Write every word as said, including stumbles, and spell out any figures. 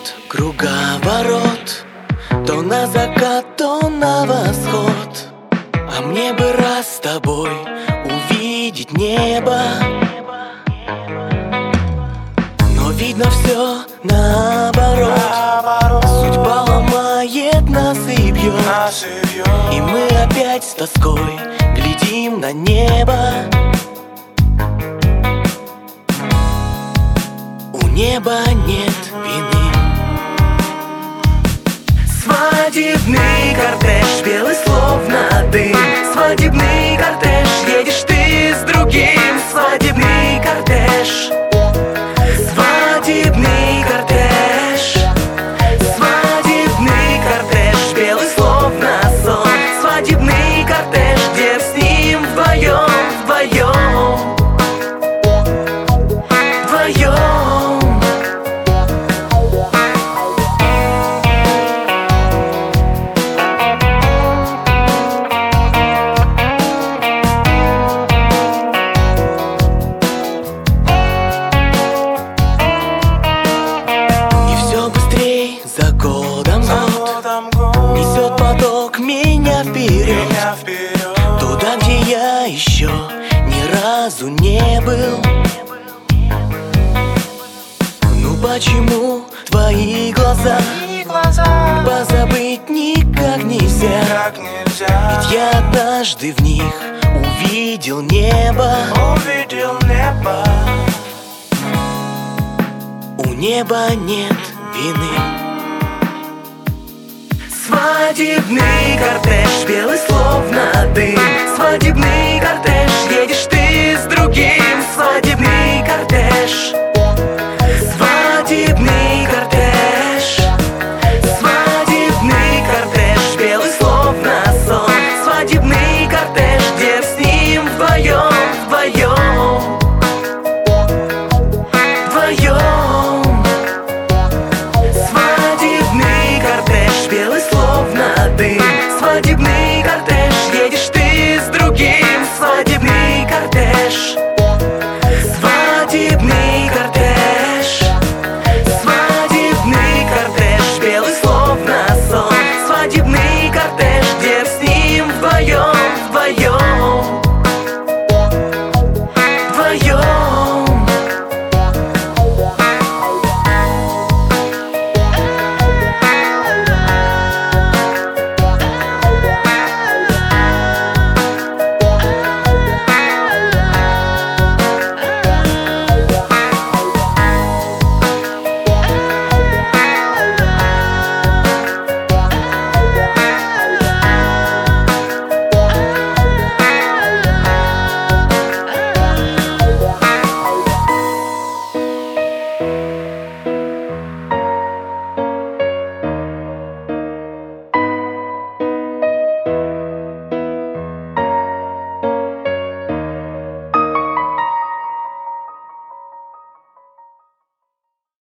идет круговорот, то на закат, то на восход. А мне бы раз с тобой увидеть небо, но видно все наоборот. Судьба ломает нас и бьет, и мы опять с тоской глядим на небо. У неба нет вины. Свадебный кортеж, белый словно дым. Свадебный кортеж, едешь ты с другим. Свадебный кортеж, свадебный кортеж, свадебный кортеж, белый словно сон. Свадебный кортеж, где с ним вдвоем, вдвоем, вдвоем. За годом год несет поток меня вперед, туда, где я еще ни разу не был. Ну почему твои глаза позабыть никак нельзя? Ведь я однажды в них увидел небо. У неба нет вины. Свадебный кортеж, белый словно дым. Свадебный кортеж, едешь ты с другим. Свадебный кортеж,